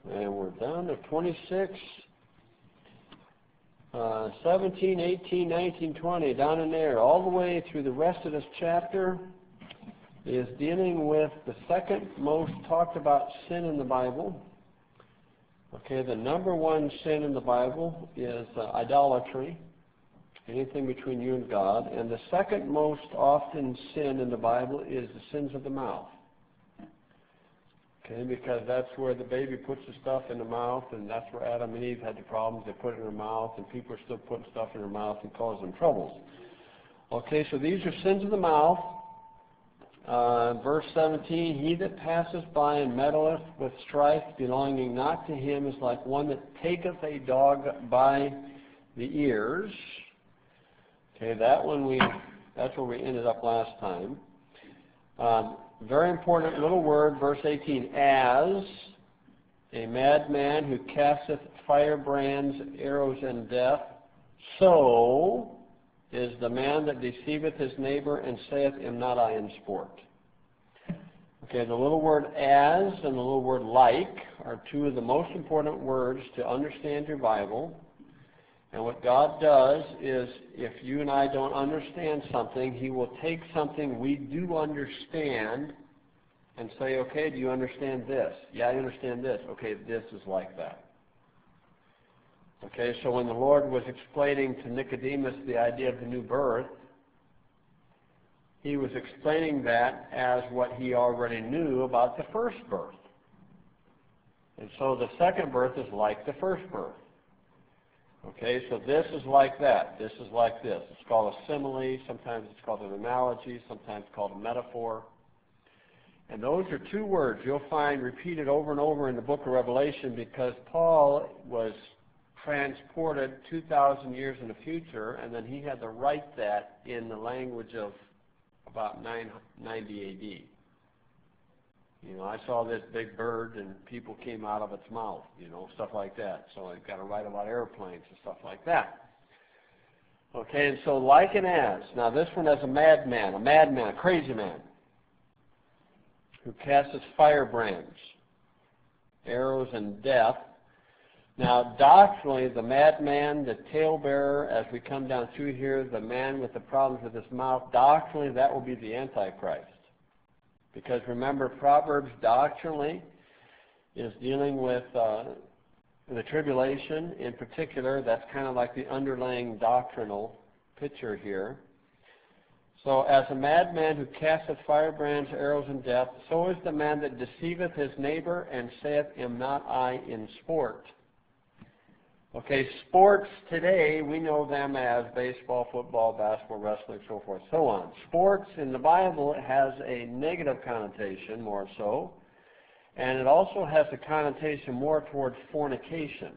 And we're down to 26, 17, 18, 19, 20, down in there. All the way through the rest of this chapter is dealing with the second most talked about sin in the Bible. Okay, the number one sin in the Bible is idolatry, anything between you and God. And the second most often sin in the Bible is the sins of the mouth. Okay, because that's where the baby puts the stuff in the mouth, and that's where Adam and Eve had the problems. They put it in their mouth, and people are still putting stuff in their mouth and causing them troubles. Okay, so these are sins of the mouth. Verse 17, he that passeth by and meddleth with strife belonging not to him is like one that taketh a dog by the ears. Okay, that's where we ended up last time. Very important little word, verse 18, as a madman who casteth firebrands, arrows, and death, so is the man that deceiveth his neighbor and saith, am not I in sport? Okay, the little word as and the little word like are two of the most important words to understand your Bible. And what God does is, if you and I don't understand something, He will take something we do understand and say, okay, do you understand this? Yeah, I understand this. Okay, this is like that. Okay, so when the Lord was explaining to Nicodemus the idea of the new birth, He was explaining that as what he already knew about the first birth. And so the second birth is like the first birth. Okay, so this is like that. This is like this. It's called a simile. Sometimes it's called an analogy. Sometimes it's called a metaphor. And those are two words you'll find repeated over and over in the book of Revelation, because Paul was transported 2,000 years in the future, and then he had to write that in the language of about 990 A.D. You know, I saw this big bird and people came out of its mouth, you know, stuff like that. So I've got to write about airplanes and stuff like that. Okay, and so like and as. Now this one has a madman, a crazy man, who casteth firebrands, arrows, and death. Now doctrinally, the madman, the talebearer, as we come down through here, the man with the problems with his mouth, doctrinally that will be the Antichrist. Because remember, Proverbs doctrinally is dealing with the tribulation in particular. That's kind of like the underlying doctrinal picture here. So as a madman who casteth firebrands, arrows, and death, so is the man that deceiveth his neighbor and saith, am not I in sport? Okay, sports today, we know them as baseball, football, basketball, wrestling, so forth, so on. Sports in the Bible has a negative connotation, more so, and it also has a connotation more towards fornication,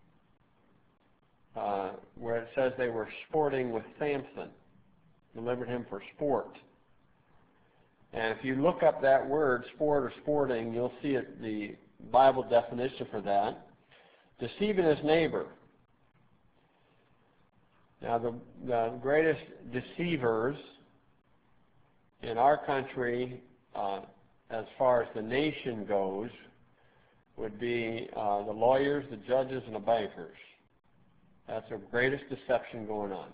where it says they were sporting with Samson, delivered him for sport. And if you look up that word, sport or sporting, you'll see it, the Bible definition for that. Deceiving his neighbor. Now, the greatest deceivers in our country, as far as the nation goes, would be the lawyers, the judges, and the bankers. That's the greatest deception going on.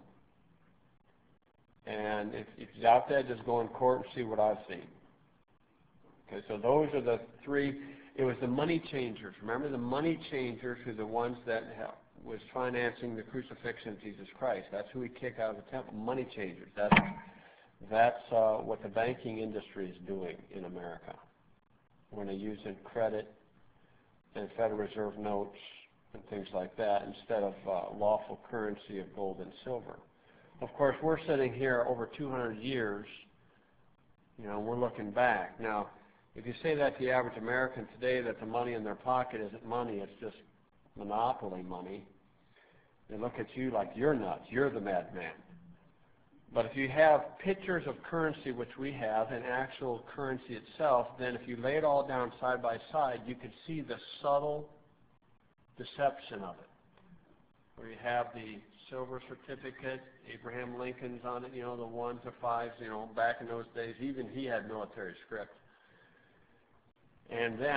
And if you're out there, just go in court and see what I've seen. Okay, so those are the three. It was the money changers. Remember, the money changers who are the ones that was financing the crucifixion of Jesus Christ. That's who we kick out of the temple, money changers. That's what the banking industry is doing in America when they're using credit and Federal Reserve notes and things like that instead of lawful currency of gold and silver. Of course, we're sitting here over 200 years, you know, we're looking back. Now, if you say that to the average American today, that the money in their pocket isn't money, it's just monopoly money, they look at you like you're nuts, you're the madman. But if you have pictures of currency, which we have, and actual currency itself, then if you lay it all down side by side, you could see the subtle deception of it. Where you have the silver certificate, Abraham Lincoln's on it, you know, the 1 to 5s, you know, back in those days, even he had military script. And then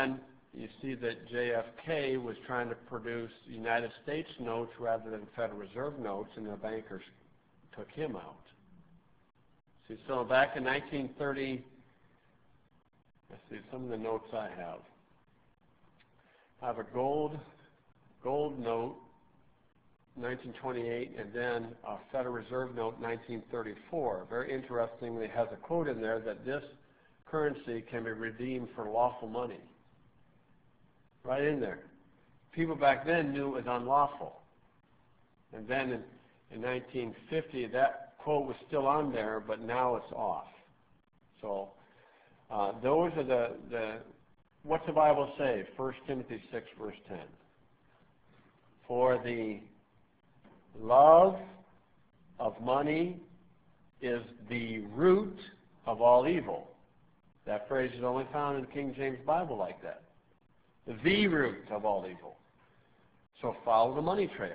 you see that JFK was trying to produce United States notes rather than Federal Reserve notes, and the bankers took him out. See, so back in 1930, let's see, some of the notes I have. I have a gold note, 1928, and then a Federal Reserve note, 1934. Very interestingly, it has a quote in there that this currency can be redeemed for lawful money. Right in there. People back then knew it was unlawful. And then in 1950, that quote was still on there, but now it's off. So those are the what's the Bible say? 1 Timothy 6, verse 10. For the love of money is the root of all evil. That phrase is only found in the King James Bible like that. The root of all evil. So follow the money trail.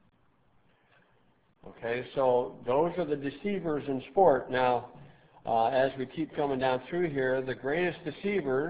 Okay, so those are the deceivers in sport. Now, as we keep coming down through here, the greatest deceivers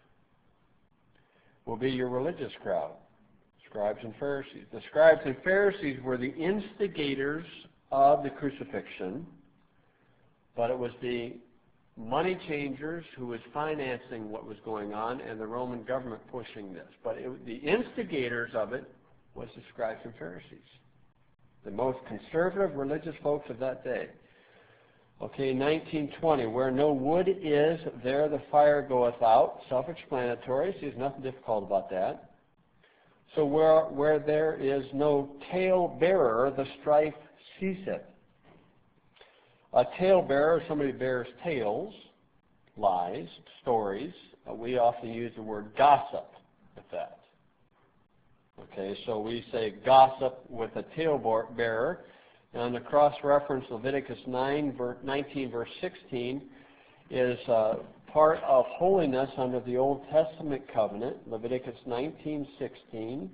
will be your religious crowd, scribes and Pharisees. The scribes and Pharisees were the instigators of the crucifixion, but it was the money changers who was financing what was going on and the Roman government pushing this. But the instigators of it was the scribes and Pharisees, the most conservative religious folks of that day. Okay, 1920, where no wood is, there the fire goeth out. Self-explanatory, so there's nothing difficult about that. So where there is no tale-bearer, the strife ceaseth. A tale-bearer is somebody who bears tales, lies, stories. We often use the word gossip with that. Okay, so we say gossip with a tale-bearer. And the cross-reference Leviticus 19, verse 16, is part of holiness under the Old Testament covenant, Leviticus 19:16.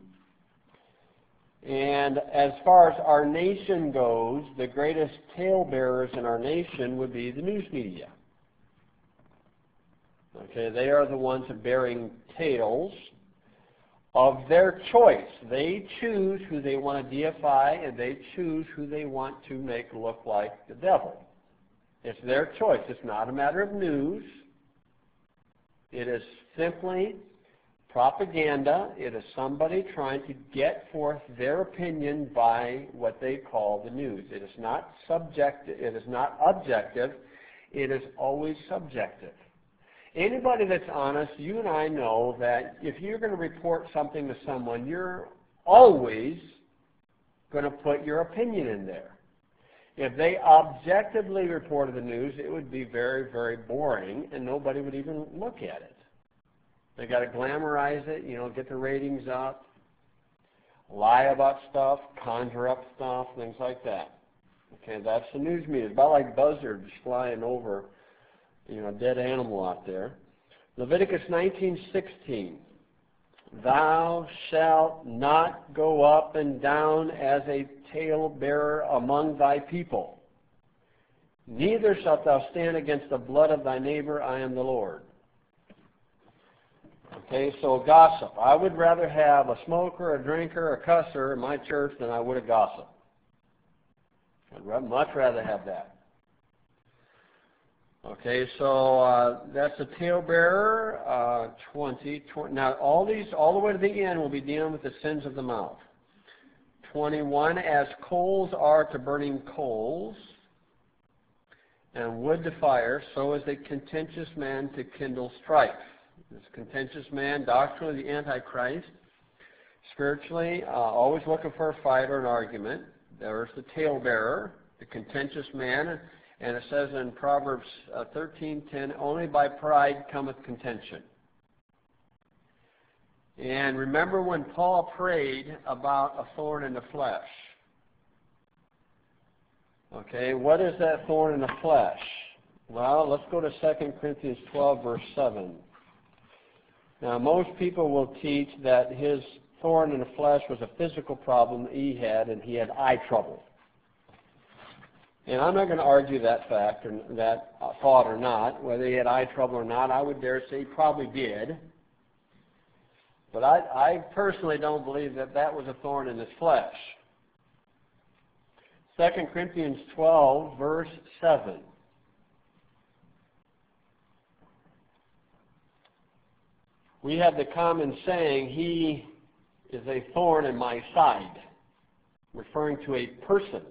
And as far as our nation goes, the greatest talebearers in our nation would be the news media. Okay, they are the ones bearing tales of their choice. They choose who they want to deify, and they choose who they want to make look like the devil. It's their choice. It's not a matter of news. It is simply propaganda. It is somebody trying to get forth their opinion by what they call the news. It is not subjective. It is not objective. It is always subjective. Anybody that's honest, you and I know that if you're going to report something to someone, you're always going to put your opinion in there. If they objectively reported the news, it would be very, very boring, and nobody would even look at it. They got to glamorize it, get the ratings up, lie about stuff, conjure up stuff, things like that. Okay, that's the news media. It's about like buzzards flying over, a dead animal out there. Leviticus 19:16. Thou shalt not go up and down as a talebearer among thy people. Neither shalt thou stand against the blood of thy neighbor. I am the Lord. Okay, so gossip. I would rather have a smoker, a drinker, a cusser in my church than I would a gossip. I'd much rather have that. Okay, so that's a talebearer, 20. Now, all the way to the end, will be dealing with the sins of the mouth. 21, as coals are to burning coals, and wood to fire, so is a contentious man to kindle strife. This contentious man, doctrinally the Antichrist, spiritually, always looking for a fight or an argument. There's the talebearer, the contentious man, and it says in Proverbs 13:10, only by pride cometh contention. And remember when Paul prayed about a thorn in the flesh. Okay, what is that thorn in the flesh? Well, let's go to 2 Corinthians 12, verse 7. Now, most people will teach that his thorn in the flesh was a physical problem he had, and he had eye trouble. And I'm not going to argue that fact or that thought or not, whether he had eye trouble or not. I would dare say he probably did. But I personally don't believe that that was a thorn in his flesh. 2 Corinthians 12, verse 7. We have the common saying, he is a thorn in my side, referring to a person.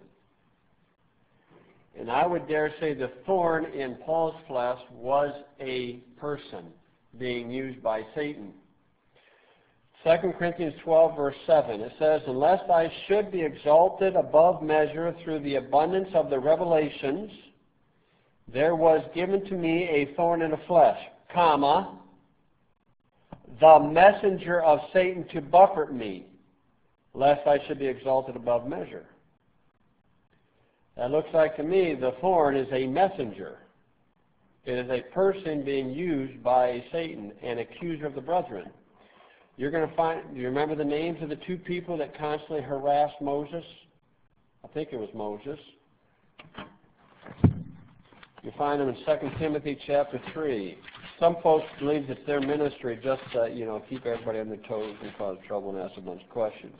And I would dare say the thorn in Paul's flesh was a person being used by Satan. 2 Corinthians 12, verse 7, it says, "Unless I should be exalted above measure through the abundance of the revelations, there was given to me a thorn in the flesh, comma, the messenger of Satan to buffet me, lest I should be exalted above measure." That looks like to me the thorn is a messenger. It is a person being used by Satan, an accuser of the brethren. You're going to find, do you remember the names of the two people that constantly harassed Moses? I think it was Moses. You find them in 2 Timothy chapter 3. Some folks believe it's their ministry just to, keep everybody on their toes and cause trouble and ask a bunch of questions.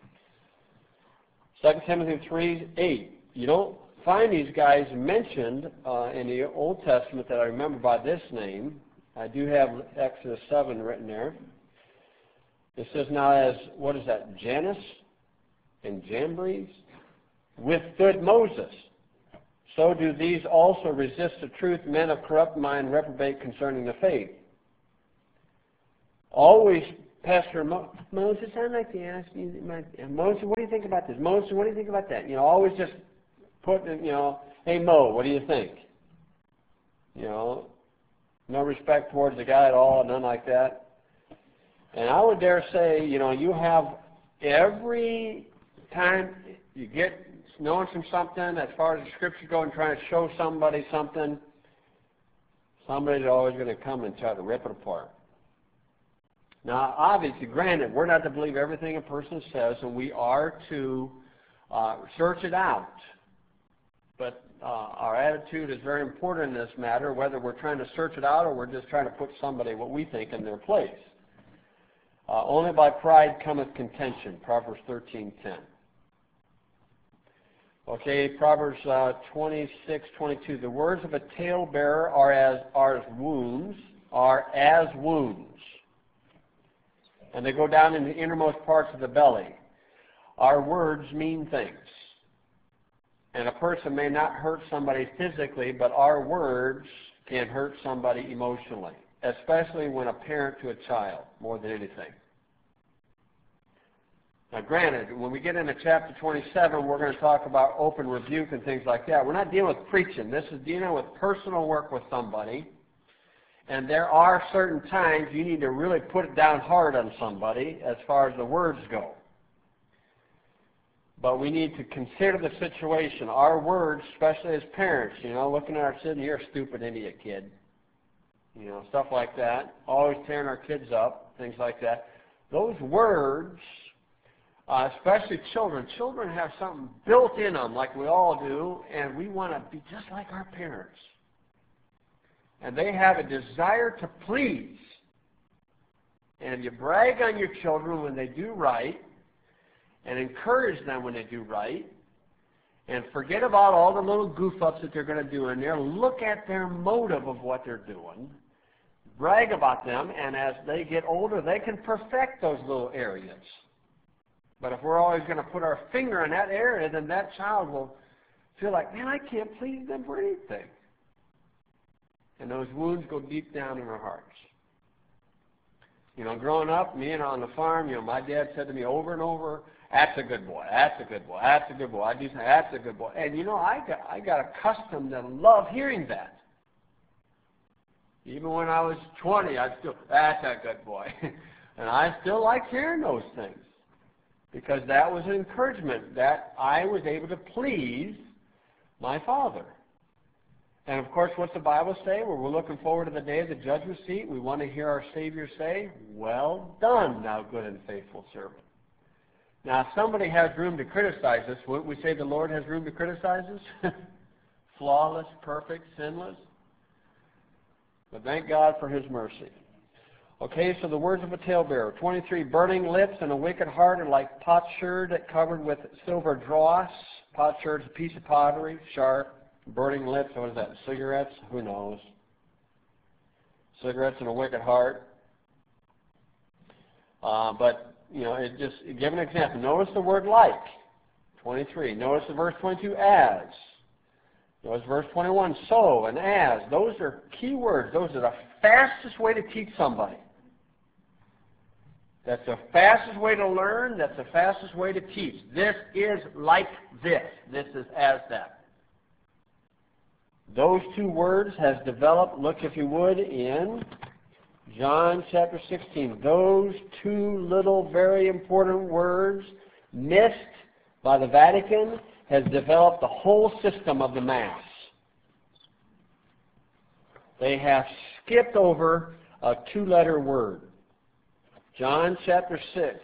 2 Timothy 3:8. You don't find these guys mentioned in the Old Testament that I remember by this name. I do have Exodus 7 written there. It says, "Now as," what is that, Jannes and Jambres withstood Moses, so do these also resist the truth, men of corrupt mind reprobate concerning the faith. Always, Pastor Moses, I'd like to ask you, Moses, what do you think about this? Moses, what do you think about that? Always just putting, hey Mo, what do you think? No respect towards the guy at all, none like that. And I would dare say, you have every time you get knowing something as far as the scriptures go and trying to show somebody something, somebody's always going to come and try to rip it apart. Now, obviously, granted, we're not to believe everything a person says, and we are to search it out. But our attitude is very important in this matter, whether we're trying to search it out or we're just trying to put somebody, what we think, in their place. Only by pride cometh contention, Proverbs 13:10. Okay, Proverbs 26:22. The words of a talebearer are as wounds, and they go down in the innermost parts of the belly. Our words mean things. And a person may not hurt somebody physically, but our words can hurt somebody emotionally, especially when a parent to a child, more than anything. Now, granted, when we get into chapter 27, we're going to talk about open rebuke and things like that. We're not dealing with preaching. This is dealing with personal work with somebody. And there are certain times you need to really put it down hard on somebody as far as the words go. But we need to consider the situation. Our words, especially as parents, looking at our children, you're a stupid idiot, kid. Stuff like that. Always tearing our kids up, things like that. Those words, especially children. Children have something built in them like we all do, and we want to be just like our parents. And they have a desire to please. And you brag on your children when they do right, and encourage them when they do right, and forget about all the little goof-ups that they're going to do in there. Look at their motive of what they're doing. Brag about them, and as they get older, they can perfect those little areas. But if we're always going to put our finger in that area, then that child will feel like, man, I can't please them for anything. And those wounds go deep down in our hearts. Growing up, me and on the farm, my dad said to me over and over, "That's a good boy, that's a good boy, that's a good boy." I'd do say, "That's a good boy." And I got accustomed to love hearing that. Even when I was 20, I'd still, "That's a good boy." And I still liked hearing those things. Because that was an encouragement that I was able to please my Father. And of course, what's the Bible say? Well, we're looking forward to the day of the judgment seat. We want to hear our Savior say, "Well done, thou good and faithful servant." Now, if somebody has room to criticize us, wouldn't we say the Lord has room to criticize us? Flawless, perfect, sinless. But thank God for His mercy. Okay, so the words of a talebearer. 23, burning lips and a wicked heart are like potsherd covered with silver dross. Potsherd is a piece of pottery, sharp. Burning lips, what is that, cigarettes? Who knows? Cigarettes and a wicked heart. But, you know, give an example. Notice the word like. 23. Notice the verse 22, as. Notice verse 21, so and as. Those are key words. Those are the fastest way to teach somebody. That's the fastest way to learn. That's the fastest way to teach. This is like this. This is as that. Those two words has developed, look if you would, in John chapter 16. Those two little very important words missed by the Vatican has developed the whole system of the Mass. They have skipped over a two-letter word. John chapter 6,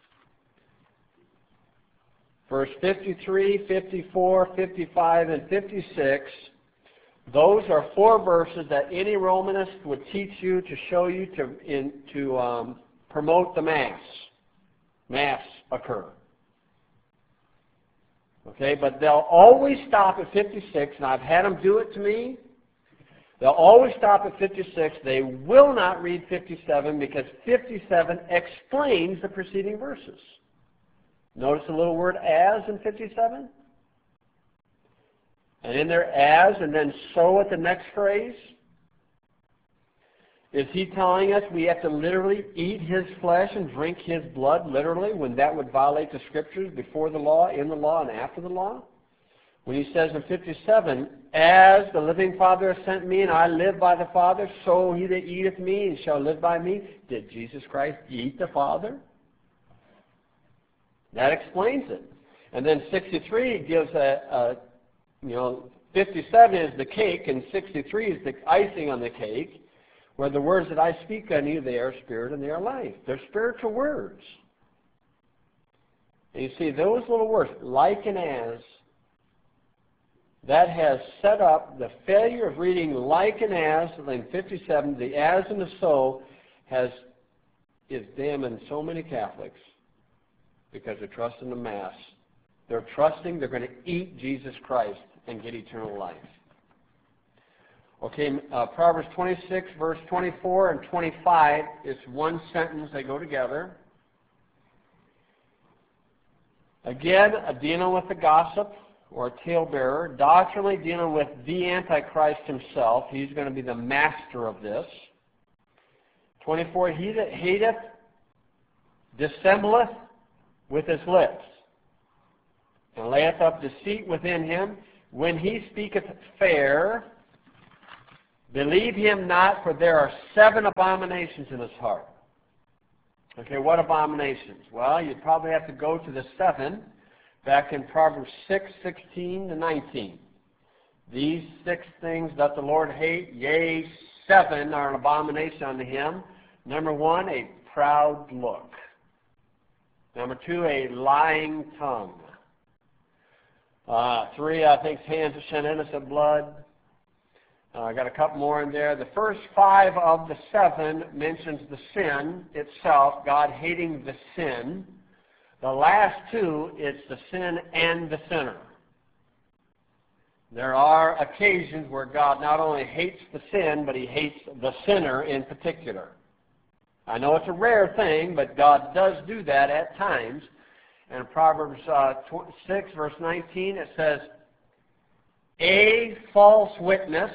verse 53, 54, 55, and 56. Those are four verses that any Romanist would teach you to show you to promote the Mass occur. Okay, but they'll always stop at 56, and I've had them do it to me. They'll always stop at 56. They will not read 57 because 57 explains the preceding verses. Notice the little word as in 57? And in there, as, and then so at the next phrase. Is he telling us we have to literally eat his flesh and drink his blood literally when that would violate the Scriptures before the law, in the law, and after the law? When he says in 57, as the living Father has sent me, and I live by the Father, so he that eateth me shall live by me. Did Jesus Christ eat the Father? That explains it. And then 63 gives 57 is the cake, and 63 is the icing on the cake, where the words that I speak unto you, they are spirit and they are life. They're spiritual words. And you see, those little words, like and as, that has set up the failure of reading like and as in 57, the as and the so is damning so many Catholics because they're trusting the Mass. They're trusting they're going to eat Jesus Christ and get eternal life. Okay, Proverbs 26, verse 24 and 25, it's one sentence, they go together. Again, dealing with the gossip or talebearer, doctrinally dealing with the Antichrist himself. He's going to be the master of this. 24, he that hateth dissembleth with his lips, and layeth up deceit within him. When he speaketh fair, believe him not, for there are 7 abominations in his heart. Okay, what abominations? Well, you'd probably have to go to the 7 back in Proverbs 6, 16 to 19. These 6 things doth the Lord hate, yea, 7 are an abomination unto him. Number 1, a proud look. Number 2, a lying tongue. 3, I think, hands that shed innocent blood. I got a couple more in there. The first 5 of the 7 mentions the sin itself, God hating the sin. The last 2, it's the sin and the sinner. There are occasions where God not only hates the sin, but he hates the sinner in particular. I know it's a rare thing, but God does do that at times. And in Proverbs 6, verse 19, it says, a false witness,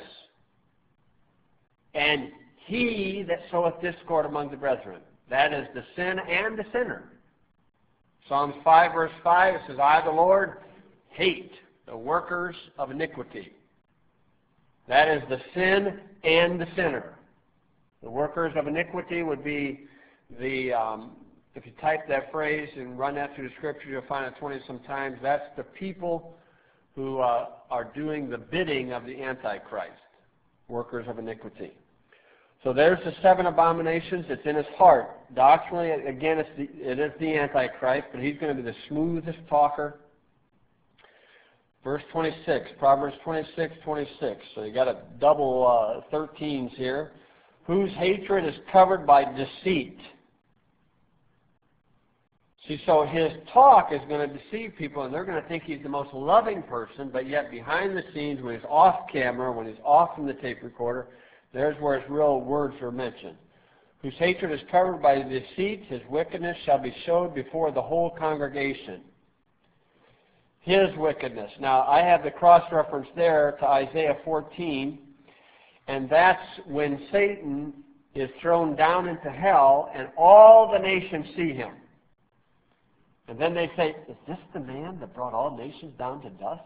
and he that soweth discord among the brethren. That is the sin and the sinner. Psalms 5, verse 5, it says, I, the Lord, hate the workers of iniquity. That is the sin and the sinner. The workers of iniquity would be the, if you type that phrase and run that through the Scripture, you'll find it 20-some times. That's the people who are doing the bidding of the Antichrist, workers of iniquity. So there's the 7 abominations. It's in his heart. Doctrinally, again, it is the Antichrist, but he's going to be the smoothest talker. Verse 26, Proverbs 26, 26. So you got a double 13s here. whose hatred is covered by deceit. See, so his talk is going to deceive people, and they're going to think he's the most loving person, but yet behind the scenes, when he's off camera, when he's off from the tape recorder, there's where his real words are mentioned. Whose hatred is covered by deceit, his wickedness shall be showed before the whole congregation. His wickedness. Now, I have the cross-reference there to Isaiah 14, and that's when Satan is thrown down into hell, and all the nations see him. And then they say, is this the man that brought all nations down to dust?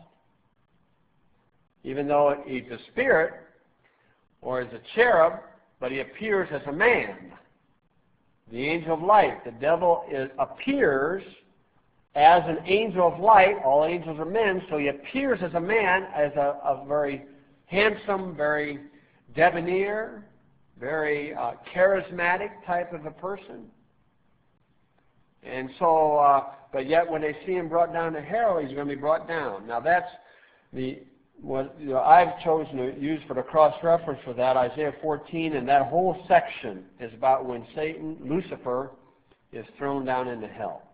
Even though he's a spirit, or is a cherub, but he appears as a man. The angel of light. The devil appears as an angel of light. All angels are men, so he appears as a man, as a very handsome, very debonair, very charismatic type of a person. And so, but yet when they see him brought down to hell, he's going to be brought down. Now that's what I've chosen to use for the cross-reference for that, Isaiah 14, and that whole section is about when Satan, Lucifer, is thrown down into hell.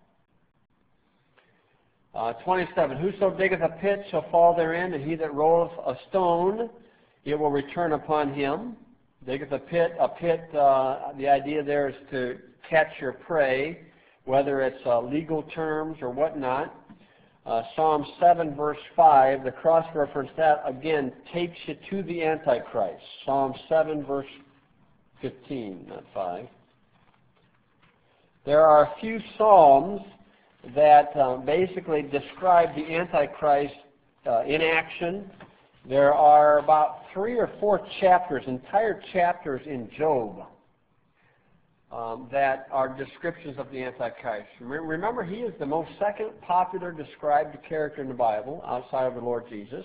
27, whoso diggeth a pit shall fall therein, and he that rolleth a stone, it will return upon him. Diggeth a pit, the idea there is to catch your prey, whether it's legal terms or whatnot. Psalm 7, verse 5, the cross-reference that, again, takes you to the Antichrist. Psalm 7, verse 15, not 5. There are a few psalms that basically describe the Antichrist in action. There are about 3 or 4 chapters, entire chapters in Job, that are descriptions of the Antichrist. Remember, he is the most second popular described character in the Bible outside of the Lord Jesus.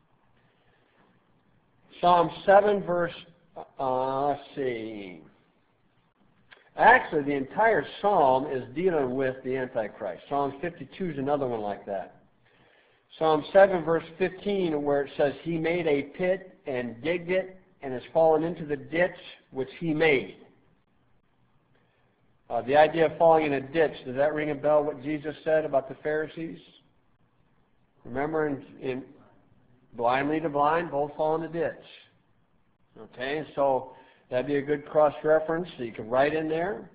Psalm 7, verse, let's see. Actually, the entire psalm is dealing with the Antichrist. Psalm 52 is another one like that. Psalm 7, verse 15, where it says, he made a pit and digged it and has fallen into the ditch which he made. The idea of falling in a ditch, does that ring a bell, what Jesus said about the Pharisees? Remember, in blind lead the blind, both fall in the ditch. Okay, so that'd be a good cross-reference that you can write in there.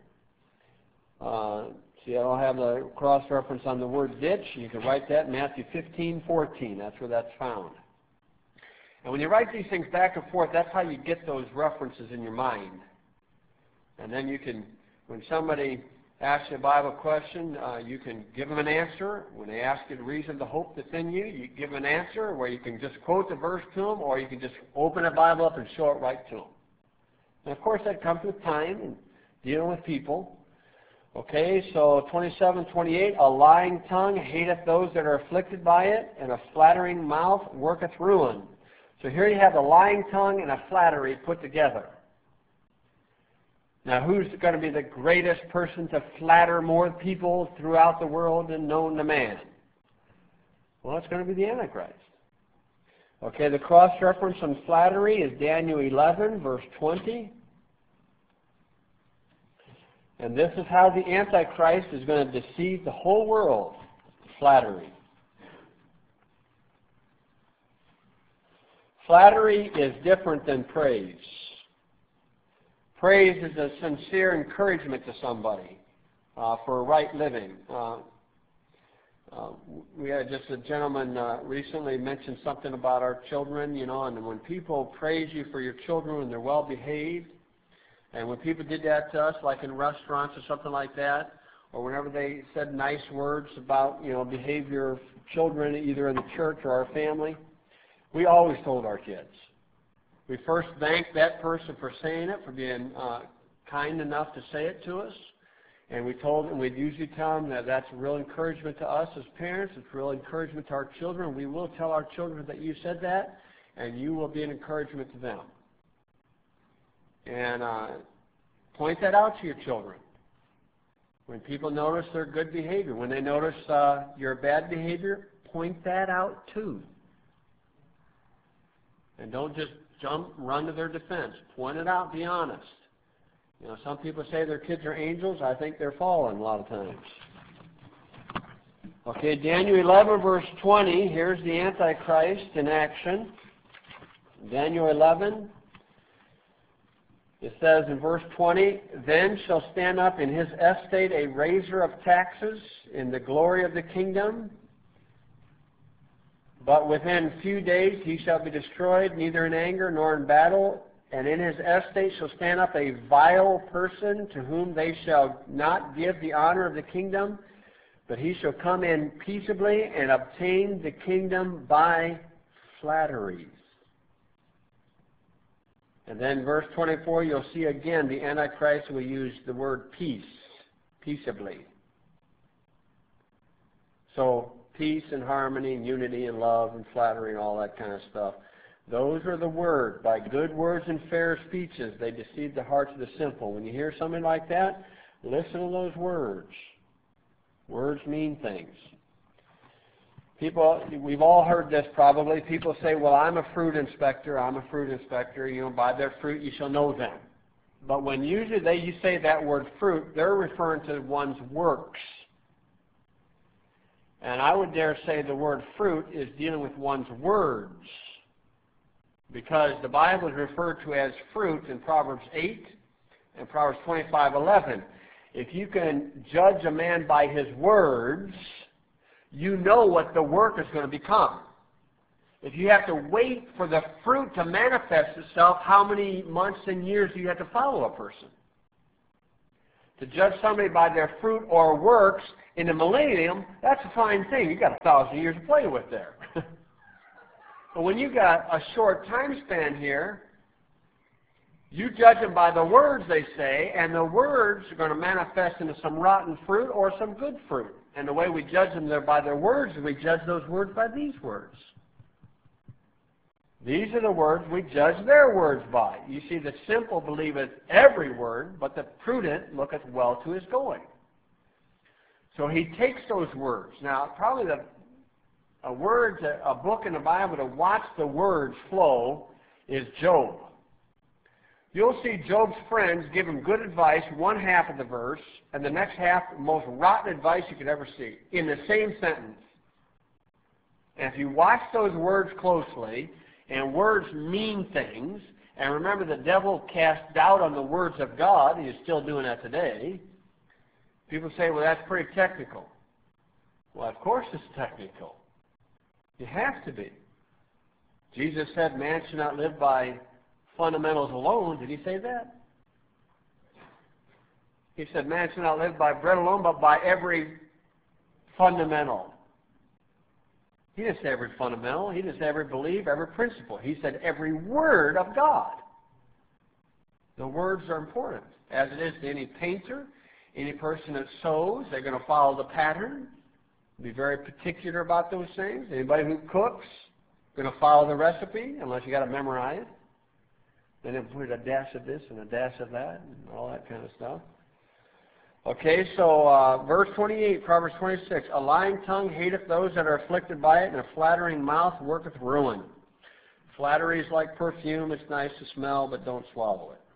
See, I don't have the cross-reference on the word ditch. You can write that in Matthew 15:14. That's where that's found. And when you write these things back and forth, that's how you get those references in your mind. And then you can, when somebody asks you a Bible question, you can give them an answer. When they ask you the reason, the hope that's in you, you give them an answer where you can just quote the verse to them, or you can just open the Bible up and show it right to them. And of course, that comes with time and dealing with people. Okay, so 27, 28, a lying tongue hateth those that are afflicted by it, and a flattering mouth worketh ruin. So here you have a lying tongue and a flattery put together. Now, who's going to be the greatest person to flatter more people throughout the world than known to man? Well, it's going to be the Antichrist. Okay, the cross-reference on flattery is Daniel 11, verse 20. And this is how the Antichrist is going to deceive the whole world. Flattery. Flattery is different than praise. Praise is a sincere encouragement to somebody for right living. We had just a gentleman recently mentioned something about our children, and when people praise you for your children when they're well behaved, and when people did that to us, like in restaurants or something like that, or whenever they said nice words about, behavior of children, either in the church or our family, we always told our kids. We first thanked that person for saying it, for being kind enough to say it to us. And we'd usually tell them that that's a real encouragement to us as parents. It's a real encouragement to our children. We will tell our children that you said that, and you will be an encouragement to them. And point that out to your children. When people notice their good behavior, when they notice your bad behavior, point that out too. And don't just run to their defense. Point it out, be honest. You know, some people say their kids are angels. I think they're fallen a lot of times. Okay, Daniel 11, verse 20. Here's the Antichrist in action. Daniel 11. It says in verse 20, "Then shall stand up in his estate a raiser of taxes in the glory of the kingdom. But within few days he shall be destroyed, neither in anger nor in battle. And in his estate shall stand up a vile person, to whom they shall not give the honor of the kingdom, but he shall come in peaceably and obtain the kingdom by flatteries." And then verse 24, you'll see again the Antichrist will use the word peace, peaceably. So peace and harmony and unity and love and flattery and all that kind of stuff. Those are the words. By good words and fair speeches, they deceive the hearts of the simple. When you hear something like that, listen to those words. Words mean things. People, we've all heard this probably. People say, well, I'm a fruit inspector. I'm a fruit inspector. You know, by their fruit you shall know them. But when usually you say that word fruit, they're referring to one's works. And I would dare say the word fruit is dealing with one's words. Because the Bible is referred to as fruit in Proverbs 8 and Proverbs 25:11. If you can judge a man by his words, you know what the work is going to become. If you have to wait for the fruit to manifest itself, how many months and years do you have to follow a person? To judge somebody by their fruit or works in the millennium, that's a fine thing. You've got 1,000 years to play with there. But when you've got a short time span here, you judge them by the words they say, and the words are going to manifest into some rotten fruit or some good fruit. And the way we judge them there by their words is we judge those words by these words. These are the words we judge their words by. You see, the simple believeth every word, but the prudent looketh well to his going. So he takes those words. Now, probably a book in the Bible to watch the words flow is Job. You'll see Job's friends give him good advice, one half of the verse, and the next half, the most rotten advice you could ever see, in the same sentence. And if you watch those words closely, and words mean things, and remember the devil cast doubt on the words of God, and he's still doing that today, people say, well, that's pretty technical. Well, of course it's technical. You have to be. Jesus said, man should not live by fundamentals alone. Did he say that? He said, man should not live by bread alone, but by every fundamental. He didn't say every fundamental. He didn't say every belief, every principle. He said every word of God. The words are important. As it is to any painter, any person that sews, they're going to follow the pattern. Be very particular about those things. Anybody who cooks, going to follow the recipe, unless you got to memorize. Then they put a dash of this and a dash of that and all that kind of stuff. Okay, so verse 28, Proverbs 26. A lying tongue hateth those that are afflicted by it, and a flattering mouth worketh ruin. Flattery is like perfume. It's nice to smell, but don't swallow it.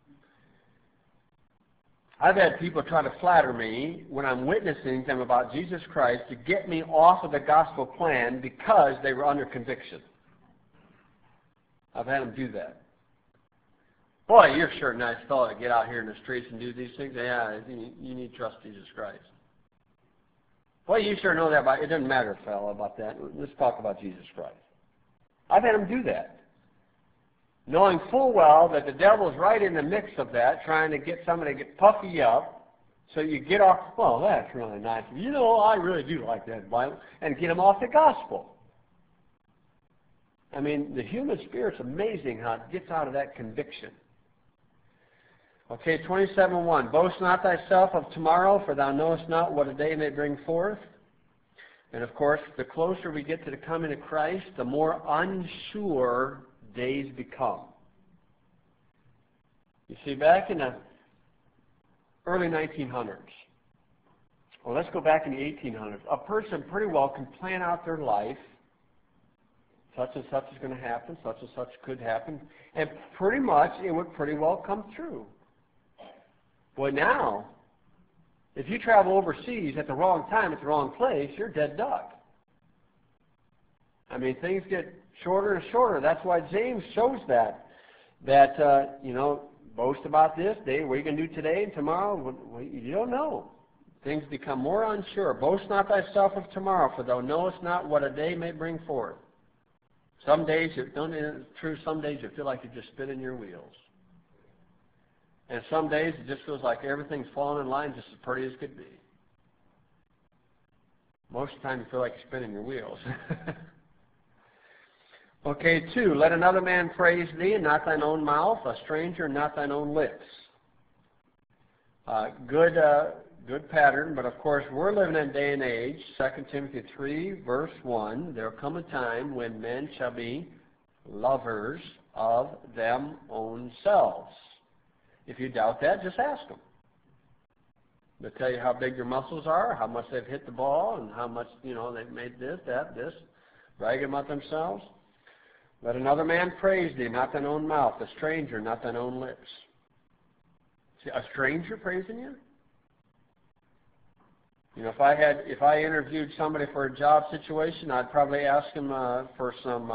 I've had people try to flatter me when I'm witnessing them about Jesus Christ to get me off of the gospel plan because they were under conviction. I've had them do that. Boy, you're sure a nice fellow to get out here in the streets and do these things. Yeah, you need to trust Jesus Christ. Boy, you sure know that about it. Doesn't matter, fellow, about that. Let's talk about Jesus Christ. I've had them do that, knowing full well that the devil's right in the mix of that, trying to get somebody to get puffy up, so you get off, well, that's really nice. You know, I really do like that Bible, and get them off the gospel. I mean, the human spirit's amazing how it gets out of that conviction. Okay, 27:1. Boast not thyself of tomorrow, for thou knowest not what a day may bring forth. And of course, the closer we get to the coming of Christ, the more unsure days become. You see, back in the early 1900s, or let's go back in the 1800s, a person pretty well can plan out their life. Such and such is going to happen, such and such could happen, and pretty much it would pretty well come true. Boy, now, if you travel overseas at the wrong time, at the wrong place, you're dead duck. I mean, things get shorter and shorter. That's why James shows that boast about this day. What are you going to do today and tomorrow? You don't know. Things become more unsure. Boast not thyself of tomorrow, for thou knowest not what a day may bring forth. Some days, some days you feel like you're just spinning your wheels. And some days it just feels like everything's falling in line just as pretty as could be. Most of the time you feel like you're spinning your wheels. Okay, 2, let another man praise thee, and not thine own mouth, a stranger, and not thine own lips. Good pattern, but of course we're living in a day and age, 2 Timothy 3, verse 1, there will come a time when men shall be lovers of them own selves. If you doubt that, just ask them. They'll tell you how big your muscles are, how much they've hit the ball, and how much, they've made this, bragging about themselves. Let another man praise thee, not thine own mouth, a stranger, not thine own lips. See, a stranger praising you? If I interviewed somebody for a job situation, I'd probably ask him for some,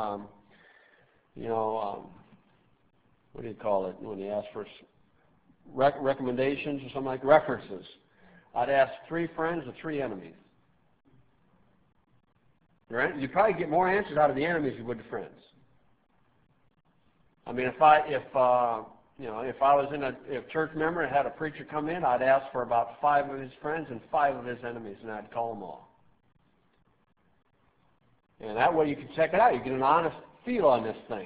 what do you call it when you ask for recommendations or something like references? I'd ask 3 friends or 3 enemies. Right? You'd probably get more answers out of the enemies you would the friends. I mean, if I was in a church member and had a preacher come in, I'd ask for about 5 of his friends and 5 of his enemies, and I'd call them all. And that way you can check it out. You get an honest feel on this thing.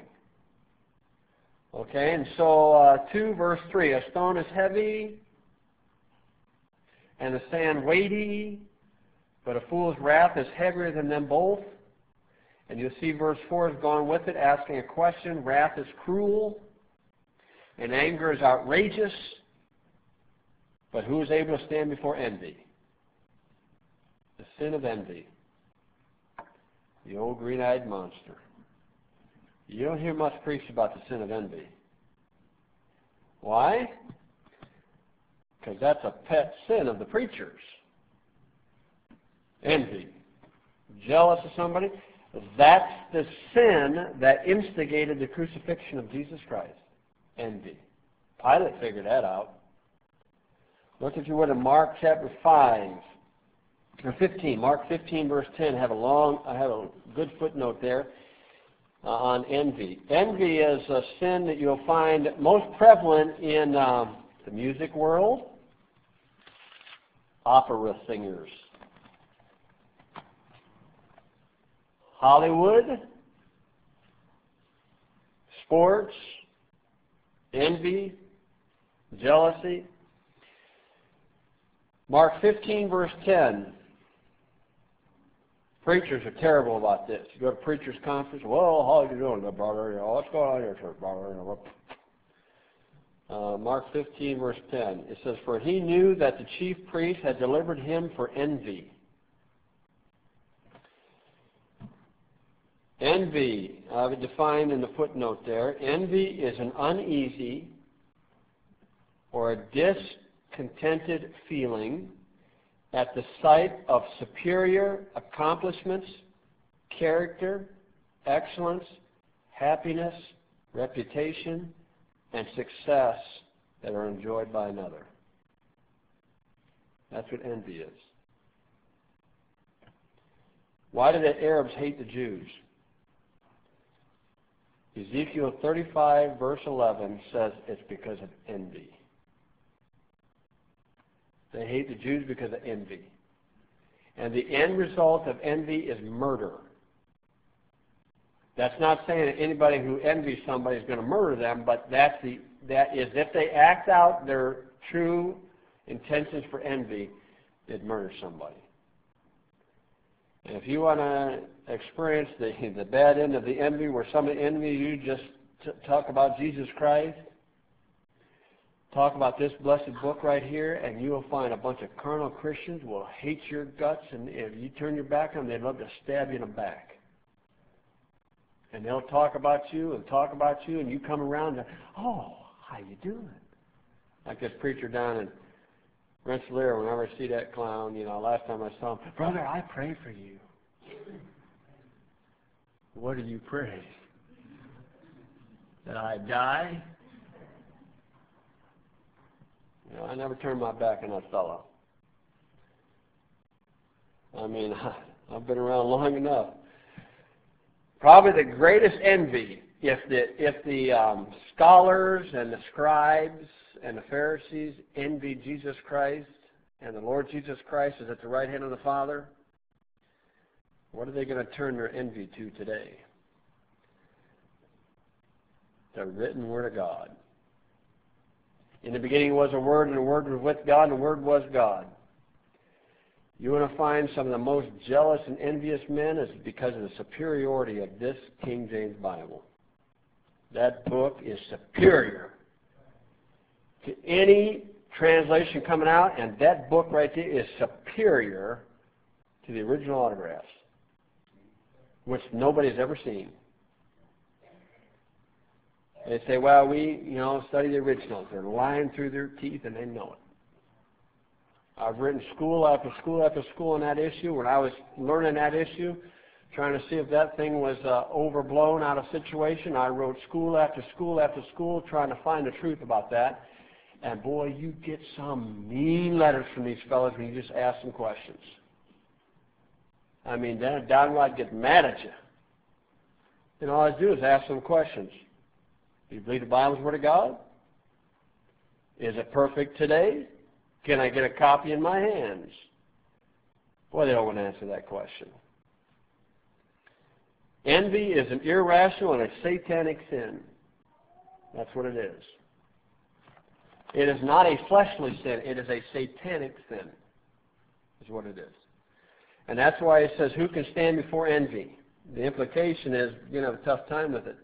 Okay, and so 2 verse 3, a stone is heavy and the sand weighty, but a fool's wrath is heavier than them both. And you'll see verse 4 is going with it, asking a question. Wrath is cruel, and anger is outrageous, but who is able to stand before envy? The sin of envy. The old green-eyed monster. You don't hear much preached about the sin of envy. Why? Because that's a pet sin of the preachers. Envy. Jealous of somebody. That's the sin that instigated the crucifixion of Jesus Christ. Envy. Pilate figured that out. Look, if you would, in Mark chapter 15. Mark 15, verse 10. I have a good footnote there on envy. Envy is a sin that you'll find most prevalent in the music world, opera singers, Hollywood, sports, envy, jealousy. Mark 15, verse 10. Preachers are terrible about this. You go to preachers' conference, well, how are you doing, brother? What's going on here, church, brother? Mark 15, verse 10. It says, for he knew that the chief priest had delivered him for envy. Envy, I have it defined in the footnote there. Envy is an uneasy or a discontented feeling at the sight of superior accomplishments, character, excellence, happiness, reputation, and success that are enjoyed by another. That's what envy is. Why did the Arabs hate the Jews? Ezekiel 35, verse 11 says it's because of envy. They hate the Jews because of envy. And the end result of envy is murder. That's not saying that anybody who envies somebody is going to murder them, but that is if they act out their true intentions for envy, they'd murder somebody. And if you want to experience the bad end of the envy, where somebody envies you, just talk about Jesus Christ, talk about this blessed book right here, and you will find a bunch of carnal Christians will hate your guts, and if you turn your back on them, they'd love to stab you in the back. And they'll talk about you, and you come around and, oh, how you doing? Like this preacher down in Rensselaer, whenever I see that clown, last time I saw him, brother, I pray for you. What do you pray? That I die? I never turned my back on that fellow. I mean, I've been around long enough. Probably the greatest envy, if the scholars and the scribes and the Pharisees envied Jesus Christ, and the Lord Jesus Christ is at the right hand of the Father, what are they going to turn their envy to today? The written Word of God. In the beginning was a Word, and the Word was with God, and the Word was God. You want to find some of the most jealous and envious men is because of the superiority of this King James Bible. That book is superior to any translation coming out, and that book right there is superior to the original autographs, which nobody's ever seen. They say, well, we, study the originals. They're lying through their teeth, and they know it. I've written school after school after school on that issue. When I was learning that issue, trying to see if that thing was overblown out of situation, I wrote school after school after school trying to find the truth about that. And boy, you get some mean letters from these fellows when you just ask them questions. I mean, they're downright get mad at you. And all I do is ask them questions. Do you believe the Bible's Word of God? Is it perfect today? Can I get a copy in my hands? Boy, they don't want to answer that question. Envy is an irrational and a satanic sin. That's what it is. It is not a fleshly sin. It is a satanic sin, is what it is. And that's why it says, who can stand before envy? The implication is you're going to have a tough time with it.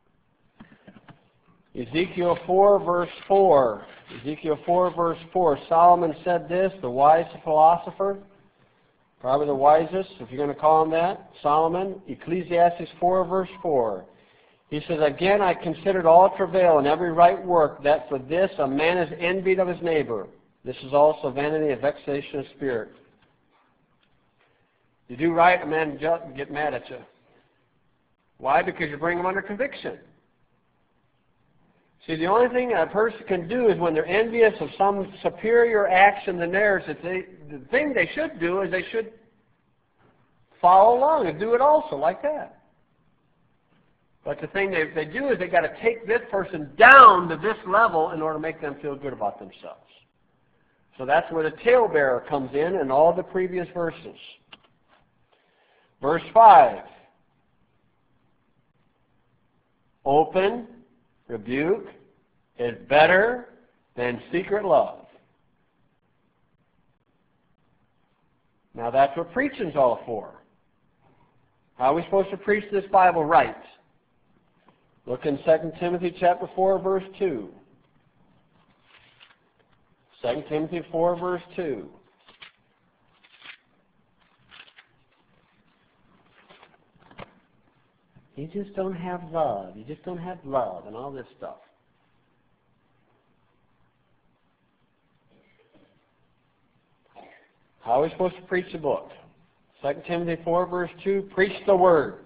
Ezekiel 4, verse 4. Ezekiel 4, verse 4. Solomon said this, the wise philosopher, probably the wisest, if you're going to call him that, Solomon. Ecclesiastes 4, verse 4. He says, again, I considered all travail and every right work, that for this a man is envied of his neighbor. This is also vanity and vexation of spirit. You do right, a man get mad at you. Why? Because you bring him under conviction. See, the only thing a person can do is when they're envious of some superior action than theirs, the thing they should do is they should follow along and do it also like that. But the thing they do is they got to take this person down to this level in order to make them feel good about themselves. So that's where the talebearer comes in all the previous verses. Verse 5. Open rebuke is better than secret love. Now that's what preaching's all for. How are we supposed to preach this Bible right? Look in 2 Timothy chapter 4, verse 2. 2 Timothy 4, verse 2. You just don't have love. You just don't have love and all this stuff. How are we supposed to preach the book? 2 Timothy 4, verse 2, preach the word.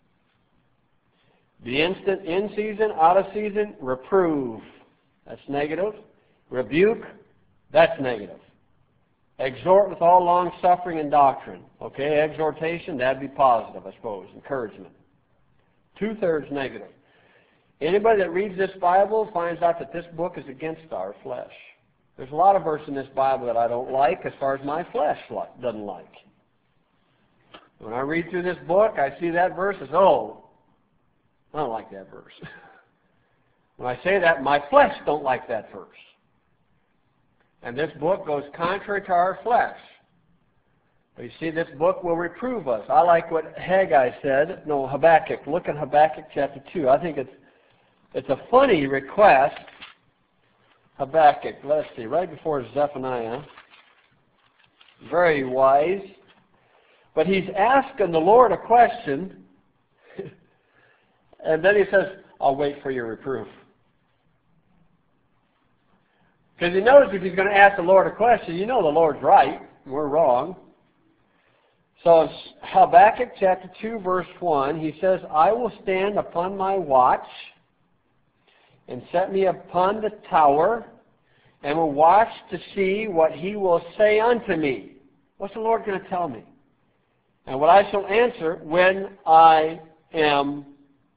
Be instant, in season, out of season, reprove. That's negative. Rebuke, that's negative. Exhort with all long suffering and doctrine. Okay, exhortation, that'd be positive, I suppose. Encouragement. 2/3 negative. Anybody that reads this Bible finds out that this book is against our flesh. There's a lot of verses in this Bible that I don't like as far as my flesh doesn't like. When I read through this book, I see that verse as, oh, I don't like that verse. When I say that, my flesh don't like that verse. And this book goes contrary to our flesh. But you see, this book will reprove us. I like what Habakkuk. Look at Habakkuk chapter 2. I think it's a funny request. Habakkuk, let's see, right before Zephaniah. Very wise. But he's asking the Lord a question. And then he says, I'll wait for your reproof. Because he knows if he's going to ask the Lord a question, you know the Lord's right, we're wrong. So Habakkuk chapter 2, verse 1, he says, I will stand upon my watch and set me upon the tower and will watch to see what he will say unto me. What's the Lord going to tell me? And what I shall answer when I am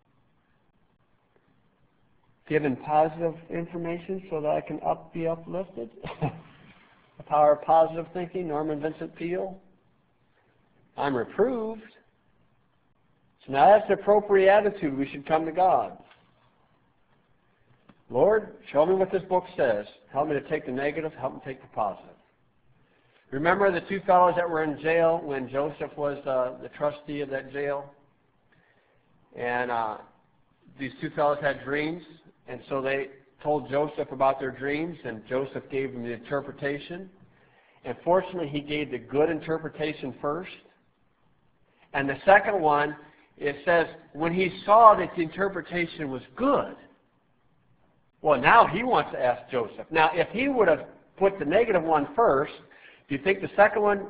given positive information so that I can be uplifted. The power of positive thinking, Norman Vincent Peale. I'm reproved. So now that's the appropriate attitude we should come to God. Lord, show me what this book says. Help me to take the negative, help me take the positive. Remember the two fellows that were in jail when Joseph was the trustee of that jail? And these two fellows had dreams, and so they told Joseph about their dreams, and Joseph gave them the interpretation. And fortunately, he gave the good interpretation first. And the second one, it says, when he saw that the interpretation was good, well, now he wants to ask Joseph. Now, if he would have put the negative one first, do you think the second one,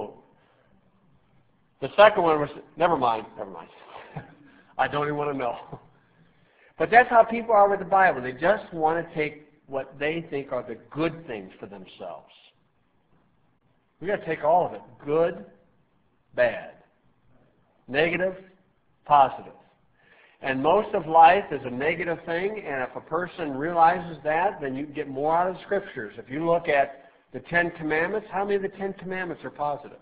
the second one was, never mind. I don't even want to know. But that's how people are with the Bible. They just want to take what they think are the good things for themselves. We've got to take all of it. Good, bad. Negative, positive. And most of life is a negative thing, and if a person realizes that, then you get more out of the Scriptures. If you look at the Ten Commandments, how many of the Ten Commandments are positive?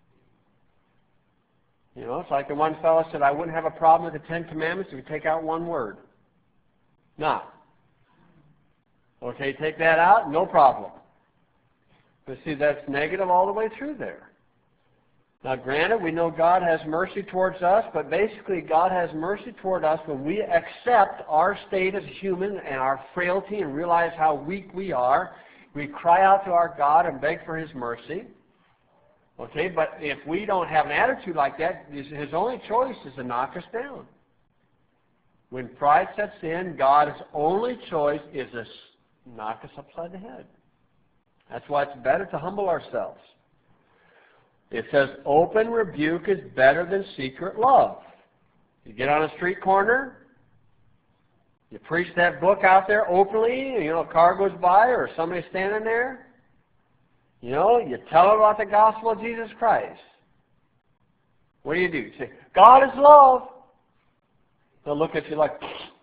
You know, it's like the one fellow said, I wouldn't have a problem with the Ten Commandments if you take out one word. Not. Okay, take that out, no problem. But see, that's negative all the way through there. Now, granted, we know God has mercy towards us, but basically God has mercy toward us when we accept our state as human and our frailty and realize how weak we are. We cry out to our God and beg for His mercy. Okay, but if we don't have an attitude like that, His only choice is to knock us down. When pride sets in, God's only choice is to knock us upside the head. That's why it's better to humble ourselves. It says, open rebuke is better than secret love. You get on a street corner, you preach that book out there openly, you know, a car goes by or somebody's standing there. You know, you tell them about the gospel of Jesus Christ. What do? You say, God is love. They'll look at you like,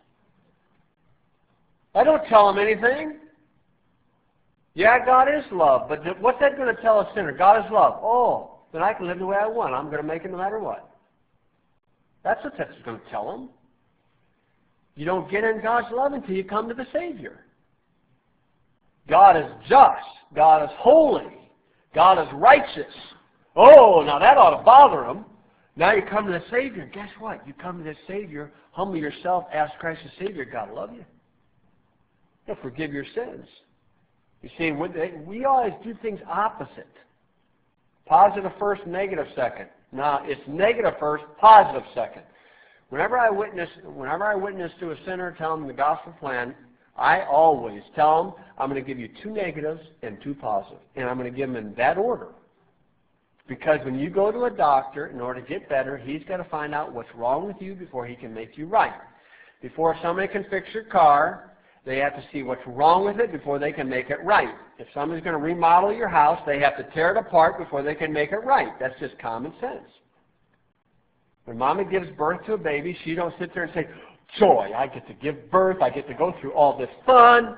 I don't tell them anything. Yeah, God is love, but what's that going to tell a sinner? God is love. Oh, then I can live the way I want. I'm going to make it no matter what. That's what that's going to tell them. You don't get in God's love until you come to the Savior. God is just. God is holy. God is righteous. Oh, now that ought to bother them. Now you come to the Savior, and guess what? You come to the Savior, humble yourself, ask Christ the Savior, God love you. He'll forgive your sins. You see, we always do things opposite. Positive first, negative second. Now, it's negative first, positive second. Whenever I witness to a sinner, tell them the gospel plan, I always tell them, I'm going to give you 2 negatives and 2 positives. And I'm going to give them in that order. Because when you go to a doctor, in order to get better, he's got to find out what's wrong with you before he can make you right. Before somebody can fix your car, they have to see what's wrong with it before they can make it right. If somebody's going to remodel your house, they have to tear it apart before they can make it right. That's just common sense. When Mama gives birth to a baby, she don't sit there and say, joy, I get to give birth, I get to go through all this fun.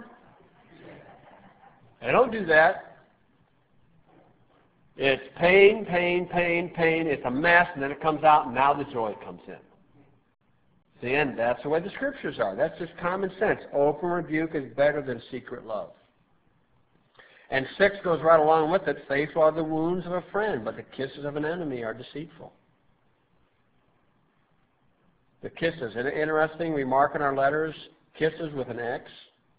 They don't do that. It's pain, pain, pain, pain. It's a mess, and then it comes out, and now the joy comes in. See, and that's the way the Scriptures are. That's just common sense. Open rebuke is better than secret love. And 6 goes right along with it. Faithful are the wounds of a friend, but the kisses of an enemy are deceitful. The kisses. An interesting remark in our letters, kisses with an X.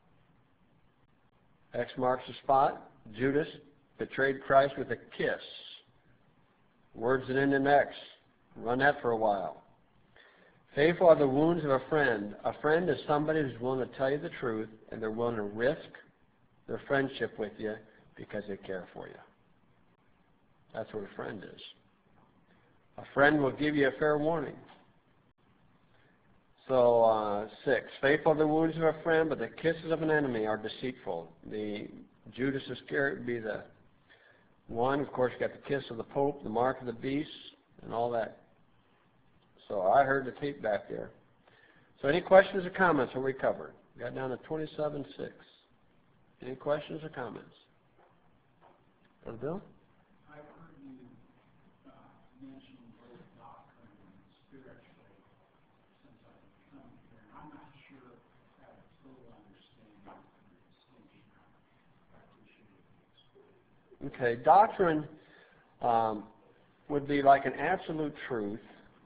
X marks the spot. Judas betrayed Christ with a kiss. Words that end in X. Run that for a while. Faithful are the wounds of a friend. A friend is somebody who's willing to tell you the truth, and they're willing to risk their friendship with you because they care for you. That's what a friend is. A friend will give you a fair warning. So 6, faithful are the wounds of a friend, but the kisses of an enemy are deceitful. The Judas Iscariot would be the one. Of course, you got the kiss of the Pope, the mark of the beast, and all that. So I heard the tape back there. So any questions or comments on what we covered? We got down to 27:6. Any questions or comments? Brother Bill? I've heard you mention both doctrine and spiritually since I've come here, and I'm not sure I have a total understanding of the distinction. I appreciate it. Okay, doctrine would be like an absolute truth,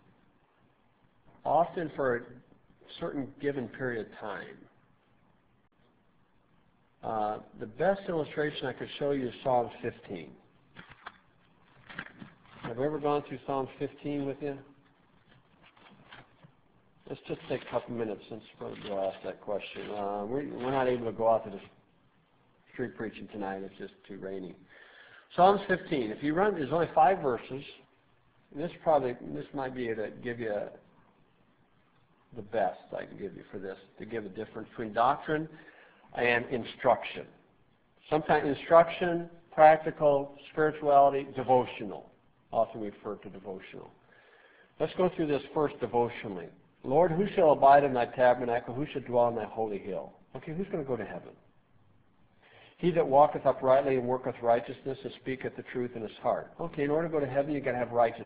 often for a certain given period of time. The best illustration I could show you is Psalms 15. Have we ever gone through Psalms 15 with you? Let's just take a couple minutes since Brother Bill asked that question. We're not able to go out to the street preaching tonight. It's just too rainy. Psalms 15. If you run, there's only 5 verses. And this might be to give you the best I can give you for this, to give a difference between doctrine and instruction. Sometimes instruction, practical, spirituality, devotional. Often referred to devotional. Let's go through this first devotionally. Lord, who shall abide in thy tabernacle? Who shall dwell in thy holy hill? Okay, who's going to go to heaven? He that walketh uprightly and worketh righteousness and speaketh the truth in his heart. Okay, in order to go to heaven, you've got to have righteousness.